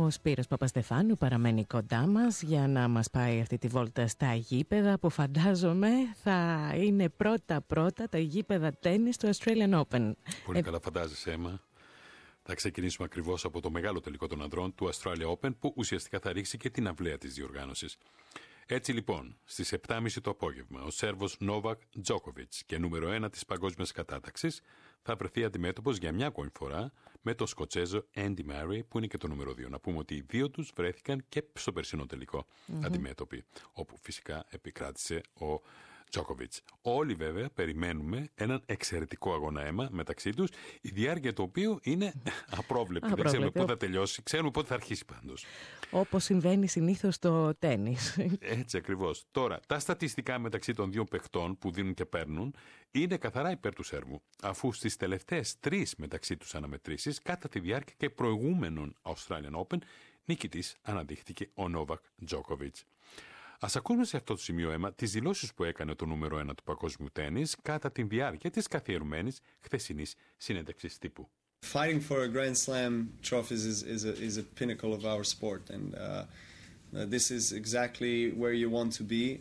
Ο Σπύρος Παπαστεφάνου παραμένει κοντά μας για να μας πάει αυτή τη βόλτα στα γήπεδα που φαντάζομαι θα είναι πρώτα-πρώτα τα γήπεδα τένις του Australian Open. Πολύ καλά φαντάζεσαι, Έμα. Θα ξεκινήσουμε ακριβώς από το μεγάλο τελικό των ανδρών του Australia Open που ουσιαστικά θα ρίξει και την αυλαία της διοργάνωσης. Έτσι λοιπόν, στις 7.30 το απόγευμα, ο Σέρβος Νόβακ Τζόκοβιτς και νούμερο 1 της παγκόσμιας κατάταξης θα βρεθεί αντιμέτωπος για μια ακόμη φορά με τον Σκοτσέζο Έντι Μάρεϊ που είναι και το νούμερο 2. Να πούμε ότι οι δύο τους βρέθηκαν και στο περσινό τελικό αντιμέτωποι, όπου φυσικά επικράτησε ο Τζόκοβιτς. Όλοι βέβαια περιμένουμε έναν εξαιρετικό αγώνα, Έμα, μεταξύ τους, η διάρκεια του οποίου είναι απρόβλεπτη. Δεν ξέρουμε πότε θα τελειώσει, ξέρουμε πότε θα αρχίσει πάντως. Όπως συμβαίνει συνήθως στο τένις. Έτσι ακριβώς. Τώρα, τα στατιστικά μεταξύ των δύο παιχτών που δίνουν και παίρνουν είναι καθαρά υπέρ του Σέρβου, αφού στις τελευταίες 3 μεταξύ τους αναμετρήσεις, κατά τη διάρκεια και προηγούμενων Australian Open, νικητής αναδείχθηκε ο Νόβακ Τζόκοβιτς. Ας ακούσουμε σε αυτό το σημείο, Έμα, τις δηλώσεις που έκανε το νούμερο 1 του παγκόσμιου τένις κατά τη διάρκεια της καθιερωμένης χθεσινής συνέντευξης τύπου. Fighting for a Grand Slam trophies is a pinnacle of our sport, and this is exactly where you want to be.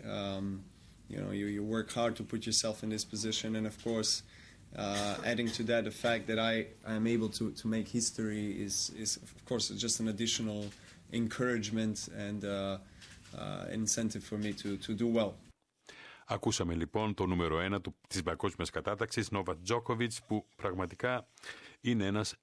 You work hard to put yourself in this position, and of course, adding to that the fact that I am able to make history is of course just an additional encouragement and incentive for me to do well. Ακούσαμε λοιπόν το νούμερο 1 της παγκόσμιας κατάταξης, Νόβακ Τζόκοβιτς, που πραγματικά είναι ένας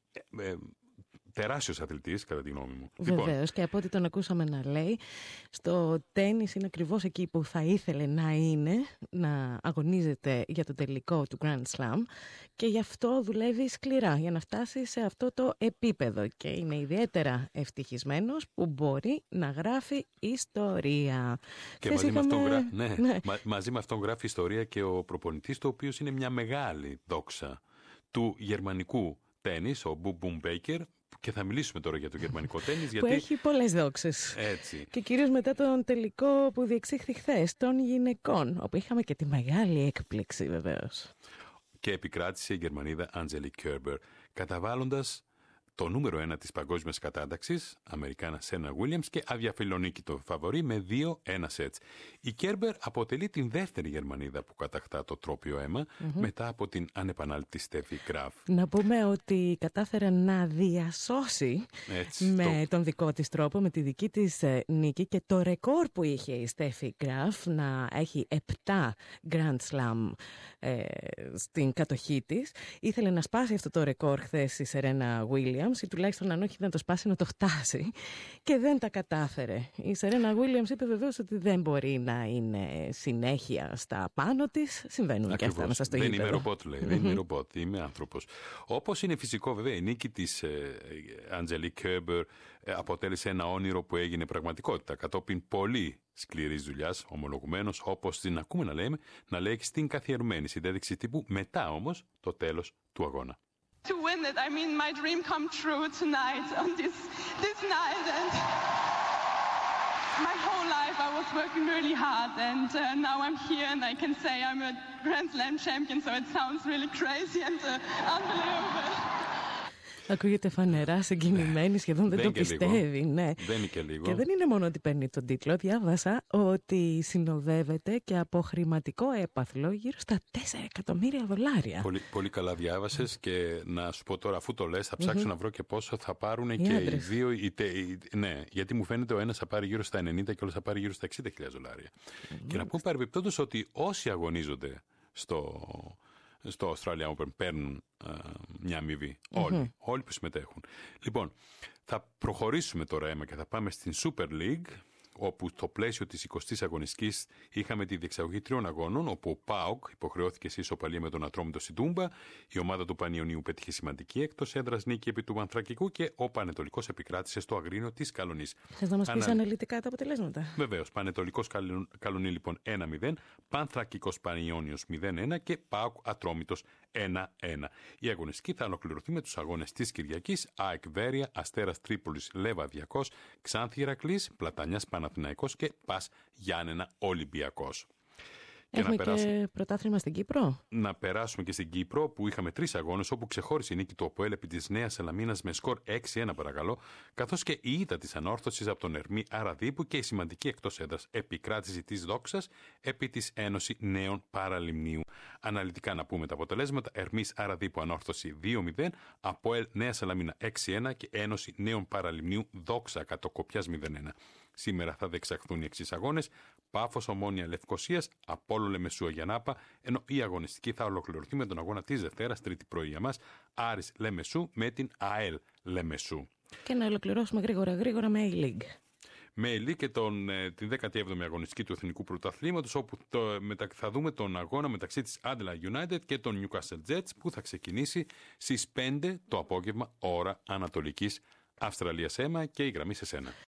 τεράστιος αθλητής, κατά τη γνώμη μου. Βεβαίως, λοιπόν, και από ό,τι τον ακούσαμε να λέει, στο τένις είναι ακριβώς εκεί που θα ήθελε να είναι, να αγωνίζεται για το τελικό του Grand Slam, και γι' αυτό δουλεύει σκληρά για να φτάσει σε αυτό το επίπεδο, και είναι ιδιαίτερα ευτυχισμένος που μπορεί να γράφει ιστορία. Και μαζί με αυτόν γράφει ιστορία και ο προπονητής, το οποίος είναι μια μεγάλη δόξα του γερμανικού τένις, ο Μπούμ Μπέικερ, και θα μιλήσουμε τώρα για το γερμανικό τένις, γιατί που έχει πολλές δόξες. Έτσι. Και κυρίως μετά τον τελικό που διεξήχθη χθες των γυναικών, όπου είχαμε και τη μεγάλη έκπληξη βεβαίως. Και επικράτησε η Γερμανίδα Άντζελικ Κέρμπερ, καταβάλλοντας το νούμερο 1 της παγκόσμιας κατάταξης, Αμερικάνα Σέρενα Γουίλιαμς, και αδιαφιλονίκητο φαβορί με 2-1 σετς. Η Κέρμπερ αποτελεί την δεύτερη Γερμανίδα που κατακτά το τρόπαιο αίμα, μετά από την ανεπανάληπτη Στέφι Γκραφ. Να πούμε ότι κατάφερε να διασώσει τον δικό της τρόπο, με τη δική της νίκη, και το ρεκόρ που είχε η Στέφι Γκραφ να έχει 7 Grand Slam στην κατοχή της. Ήθελε να σπάσει αυτό το ρεκόρ χθες η Σερένα Γουίλιαμς, ή τουλάχιστον αν όχι να το σπάσει, να το φτάσει, και δεν τα κατάφερε. Η Σερένα Γουίλιαμς είπε βεβαίως ότι δεν μπορεί να είναι συνέχεια στα πάνω της. Συμβαίνουν και αυτά μέσα στο γήπεδο. Δεν είμαι ρομπότ, λέει. Δεν είμαι ρομπότ, είμαι άνθρωπος. Όπως είναι φυσικό, βέβαια, η νίκη της Άντζελικ Κέρμπερ αποτέλεσε ένα όνειρο που έγινε πραγματικότητα κατόπιν πολύ σκληρής δουλειάς, ομολογουμένως, όπως την ακούμε να λέει στην καθιερωμένη συνέντευξη τύπου, μετά όμως το τέλος του αγώνα. To win it, I mean, my dream come true tonight on this night, and my whole life I was working really hard, and now I'm here and I can say I'm a Grand Slam champion, so it sounds really crazy and unbelievable. Ακούγεται φανερά συγκινημένη, σχεδόν δεν το πιστεύει. Ναι. Δεν είναι και λίγο. Και δεν είναι μόνο ότι παίρνει τον τίτλο. Διάβασα ότι συνοδεύεται και από χρηματικό έπαθλο γύρω στα $4 εκατομμύρια. Πολύ, πολύ καλά διάβασες, και να σου πω τώρα, αφού το λες, θα ψάξω να βρω και πόσο θα πάρουν και οι δύο. Ναι, γιατί μου φαίνεται ο ένας θα πάρει γύρω στα 90 και ο άλλος θα πάρει γύρω στα $60,000. Και να πούμε παρεμπιπτόντως ότι όσοι αγωνίζονται στο Australia Open παίρνουν μια αμοιβή. Όλοι που συμμετέχουν. Λοιπόν, θα προχωρήσουμε τώρα, Έμα, και θα πάμε στην Super League, όπου στο πλαίσιο της 20ης αγωνιστικής είχαμε τη διεξαγωγή 3 αγώνων, όπου ο ΠΑΟΚ υποχρεώθηκε σε ισοπαλία με τον Ατρόμητο Σιντούμπα, η ομάδα του Πανιωνίου πέτυχε σημαντική εκτός έδρας νίκη επί του Πανθρακικού, και ο Πανετολικός επικράτησε στο Αγρίνιο της Καλονής. Θες να μας πεις αναλυτικά τα αποτελέσματα? Βεβαίως. Πανετολικός Καλονή λοιπόν 1-0, Πανθρακικός Πανιώνιος 0-1 και ΠΑΟΚ Ατρόμητος 1-1. Η αγωνιστική θα ολοκληρωθεί με τους αγώνες της Κυριακής: ΑΕΚ Βέρεια, Αστέρας Τρίπολης Λεβαδιακός, Ξάνθη Ηρακλής, Πλατανιάς Παναθηναϊκός και ΠΑΣ Γιάννενα Ολυμπιακός. Έχουμε και πρωτάθλημα στην Κύπρο. Να περάσουμε και στην Κύπρο, που είχαμε 3 αγώνες, όπου ξεχώρισε η νίκη του ΟΠΟΕΛ επί της Νέας Σαλαμίνας με σκορ 6-1 παρακαλώ, καθώς και η ήττα της Ανόρθωσης από τον Ερμή Αραδίπου και η σημαντική εκτός έδρας επικράτηση της Δόξας επί της Ένωση Νέων Παραλιμνίου. Αναλυτικά να πούμε τα αποτελέσματα: Ερμής Αραδίπου Ανόρθωση 2-0, ΑΠΟΕΛ Νέα Σαλαμίνα 6-1 και Ένωση Νέων Παραλιμνίου Δόξα Κατοκοπιάς 0-1. Σήμερα θα διεξαχθούν οι εξής αγώνες: Πάφος Ομόνια Λευκοσίας, Απόλλων Λεμεσού Αγιανάπα, ενώ η αγωνιστική θα ολοκληρωθεί με τον αγώνα της Δευτέρας, τρίτη πρωί για μας, Άρης Λεμεσού με την ΑΕΛ Λεμεσού. Και να ολοκληρώσουμε γρήγορα με A-League. Με A-League και την 17η αγωνιστική του Εθνικού Πρωταθλήματος, όπου θα δούμε τον αγώνα μεταξύ της Adelaide United και των Newcastle Jets, που θα ξεκινήσει στις 5 το απόγευμα ώρα Ανατολικής Αυστραλίας. Έμα, και η γραμμή σε σένα.